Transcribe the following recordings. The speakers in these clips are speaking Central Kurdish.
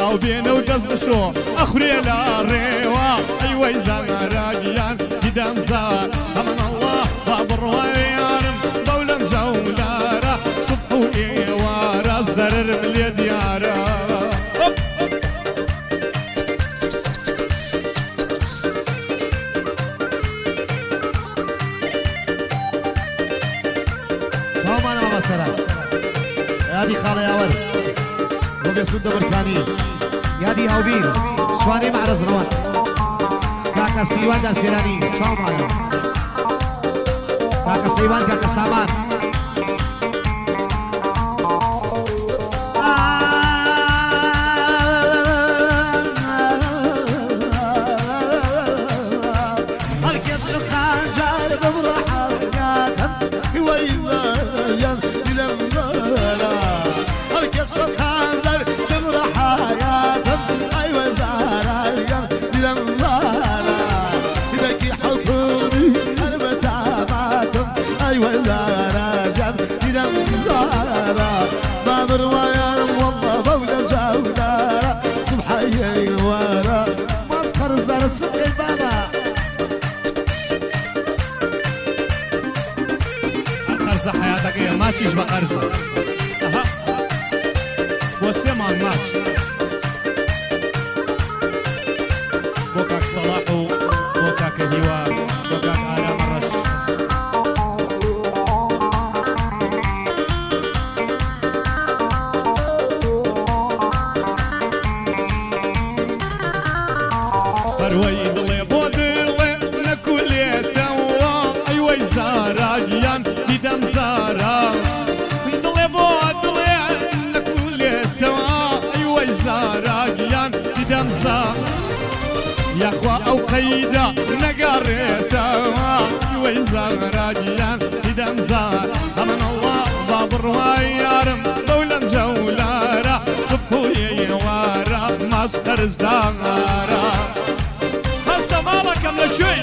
چاو بێنە و دەست بشۆ ئەخورێ لە ڕێوە ئەیوەی زاراگیان دیدەم زار هەمان ئەڵڵا با بڕوای یارم بەو لەم جەولارە سوبح و ئێوارە زەررم لێ دیارە یادی خاڵە یاوەر بۆ بێسوود دەبەرکانی یادی هاوبیر شوانەی مەعرەزڕەوان کاکە سیروان دەسێرانی چاومانە کاکە سەیوان کاکە سامان قرزة حياتك ايه ماتشيش بقرزة اها وسيمان ماتش بوكاك صلاحو بوكاك هيوان بوكاك آلام الرش فروي ضلي بودلي لكل توا ايوه زاراجيان ديدم زارا ضلي بودلي لكل توا ايوه زاراجيان ديدم زار يا اخوا او قيدا نقريتا ايوه زاراجيان ديدم زار امن الله باب الروايارم دولة جولارة صبحوية يوارا ما تقرز دارا مالك ولا شيء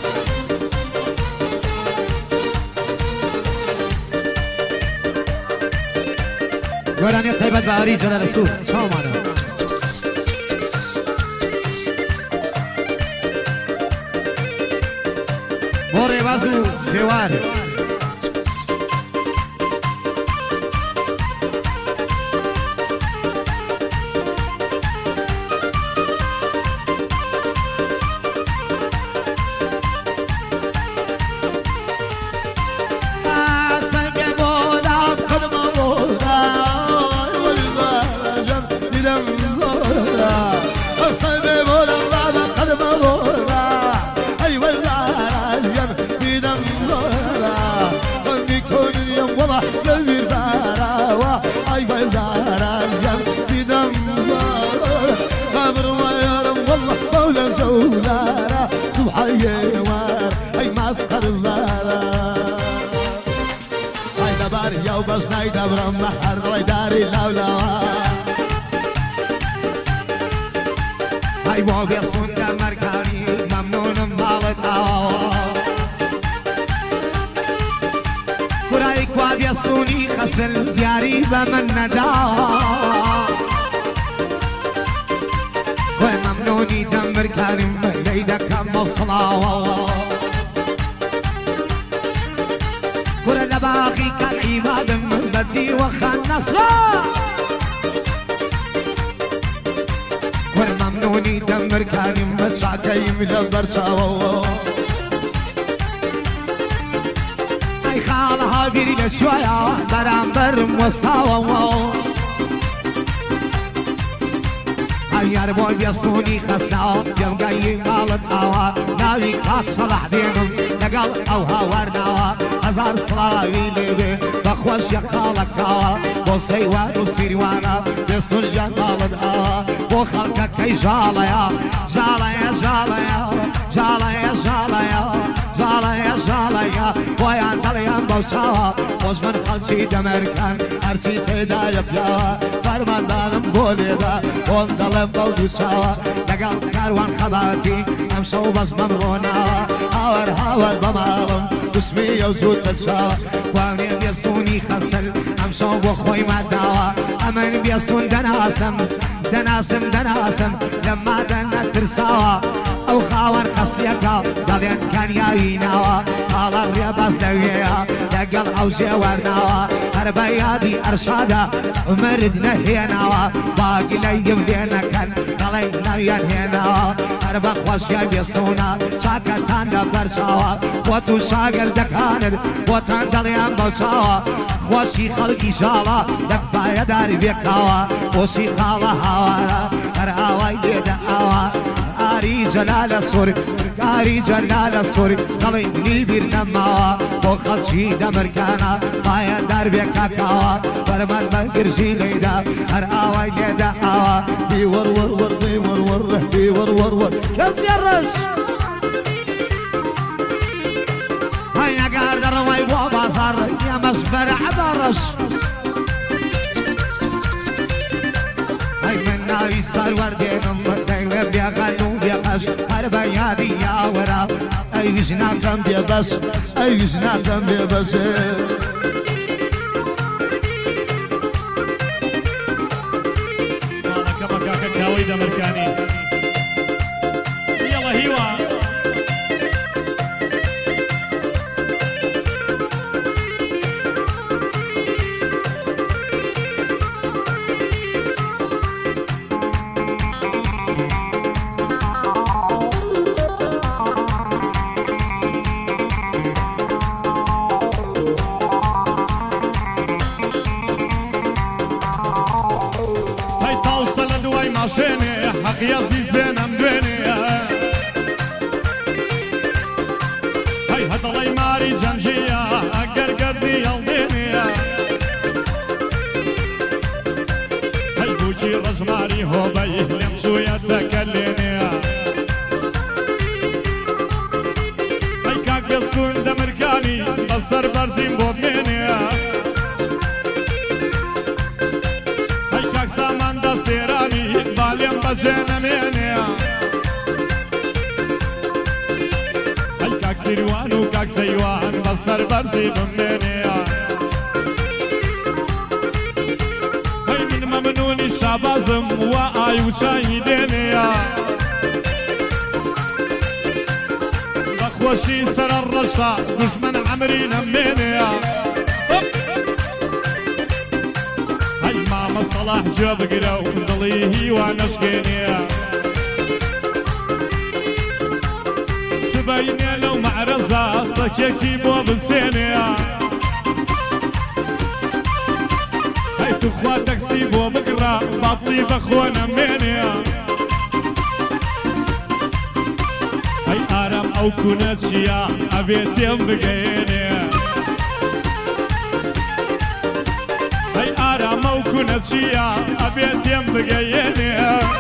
گۆرانیت تایبەت بە ئاری جەلالە سوود چاومانە بۆ ڕێباز و شێوار بس نايدا برم محر ضلي داري لولا هاي بو بيصون مركاني ممنون مالتا كراي كوا بيصوني خسل دياري بمن ندا وممنوني دم مركاني ليدا كم صلاة كل باقي كان عماد من بدي وخان نصرا كل ممنوني دمر كان مرجع كيم لبرشاو اي خالها بيري لشويا برامبر مستوى يار بول بيصوني خسنا يوم جاي مالت هوا ناوي كاك صلاح دينهم لقل او هاورنا هزار صلاوي لبي بخوش يا خالك هوا بو سيوان وسيروانا بيصول جان مالت هوا بو خالك كي جاليا جاليا جاليا جاليا جاليا جاليا جاليا بويان دليان بوشاوا خوش من خلشي دمركان هرسي تدايا بياوا فرمان دانم بوليدا وان دلم بودو شاوا لقل كاروان خباتي امشو بس ممرونا هاور هاور بمالم بسمي يوزود تشاوا وامين بيسوني خسل امشو بخوي مداوا امن بيسون دناسم دەناسم دەناسم لەما دەنەترساوە ئەو خاوەن خەستێکە دەڵێن کەنیاوی ناوە هاڵە ڕێبەز دەوێە لەگەڵ ئەو ژێوەرناوە هەر بە یادی ئەرشادە عومرت نەهێناوە باگلەیم لێ نەکەن دەڵێ ناویان هێناوە هەر بە خۆشیە بێسوونە چاکەتان لە بەرچاوە بۆ تو شاگردەکانت بۆتان دەڵێیان بەو چاوە خۆشی خەڵکی ژاڵە دەکبایە داری بێکاوە خۆشی خاڵە هاوارە هەر ئاوای لێدە ئاوە ئاری جەلالە سووری کاری جەلالە سووری دەڵێ دلی بیر نەماوە بۆ خەڵکی دەمرکانە پایە دار بێکاکاوە بەرمەن بە گرژی لێدا هەر ئاوای لێدە ئاوە دی وەروەروەر دی وەروەڕە دی وەروەروەر کەسیە ڕەش هەیەگار دەڕەوەی بۆ بازاڕ ئێمەش بەرەعبە ڕەش من ناوی سەروەردێنم دەیڵێ بێغەل و بێقەش هەر بە یادی یاوەرە ئەیویش ناکەم بێبەش ئەیویش ناکەم بێبەشێ ماڵەکە بە کاکە کاوەی دەمەرکانی یەڵە هیوە ماشێنێ حەقیە زیز بێنەم دوێنێ هەی هەدەڵی ماری جەنجیە ئەگەر گەردی هەڵدێنێ هەی بووکی ڕەژماری هۆبەی لێم شوویەتەکە لێنێ هەی کاک بێستون دەمرکانی بەسەر بەرزیم بۆ بمێنێ هەی کاک ساماندا سێرانی بالێم بەجێنەمێنێ هەی کاک سیروان و کاک سەیوان بەسەر بەرزی بمێنێ هەی من مەمنونی شابازم وە ئای و چایی دێنێ بەخۆشی سەرە ڕەشە دوژمن عەمری نەمێنێ مامە سەڵاح گوێ بگرە و دڵی هیوان نەشکێنێ سبەینێ لەو مەعرەزە تەکێکی بۆ بسێنێ هەی توخوا تەکسی بۆ بگڕە باتڵی بەخۆ نەمێنێ هەی ئارام ئەو کوونە چییە ئەبێ تێم بگەێنێ ئارامە و کوونە چییە ئەبێ تێم بگەیێنێ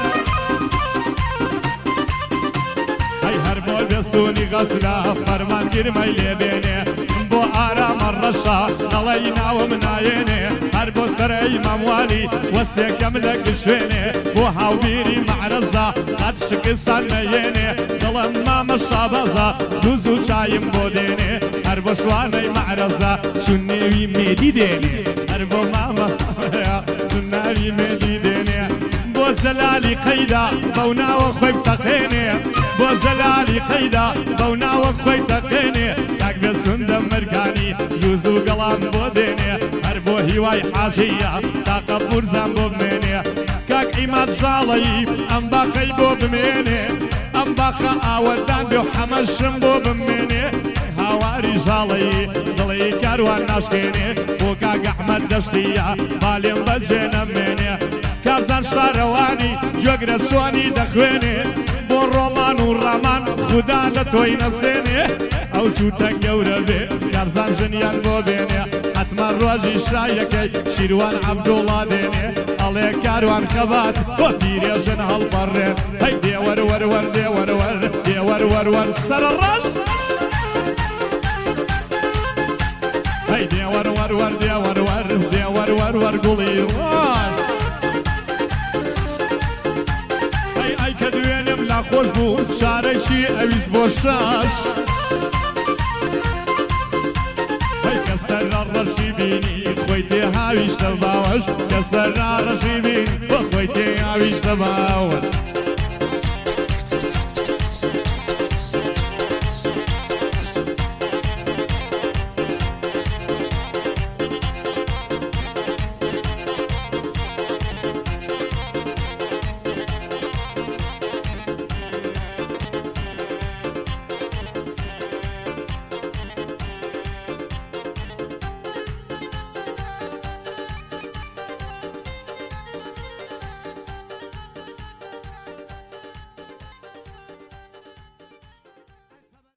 هەی هەر بۆ دەستوونی غەسلە فەرمانگیرمەی لێبێنێ بۆ ئارامە ڕەشە دەڵی ناوم نایێنێ هەر بۆ سەرەی مەموالی وەسیەکەم لە گشوێنێ بۆ هاوبیری مەعرەزە قەت شکستان نەیێنێ دڵم مامە شابەزە دووز و چایم بۆ دێنێ هەر بۆ شوانەی مەعرەزە چون نێوی مێدی دێنێ هەر بۆ مامە چون ناوی مێدی دێنێ بۆ جەلالی قەیدا بەو ناوە خۆی بتەقێنێ بۆ جەلالی قەیدا بەو ناوە خۆی تەقێنێ کاک بێسون دەمەرکانی زوو زوو گەڵام بۆ دێنێ هەر بۆ هیوای حاجەیە تاقە بورزان بۆ بمێنێ کاک ئیماد زاڵەیی ئەم باخەی بۆ بمێنێ ئەم باخە ئاوەدان بێ و حەمەشم بۆ بمێنێ هاواری ژاڵەیی دڵی کاروان ناشکێنێ بۆ کاک ئەحمەد دەشتیە بالێم بەجێ نەمێنێ کارزان شارەوانی جۆگرە چۆنی دەخوێنێ بۆ ڕۆمان و ڕامان خودا لە تۆی نەسێنێ ئەو سووتە گەورە بێ کارزان ژنیان بۆ بێنێ حتما ڕۆژی شایەکەی شیروان عەبدوڵڵا دێنێ ئەڵێ کاروان خەبات بۆ پیرێژن هەڵبەڕێن هەی دێوەروەروەر دێوەروەر دێوەروەروەر سەرە ڕەش هەی دێوەروەروەر دێوەروەر دێوەروەروەر گوڵی ڕۆژ هەی ئەی کە دوێنێم لاخۆش بوو شارێکی ئەویست بۆ شەش هەی کە سەرە ڕەشی بینی خۆی تێ هاویشتە باوەش کە سەرا ڕەشی بین بە خۆی تێ هاویشتە باوەش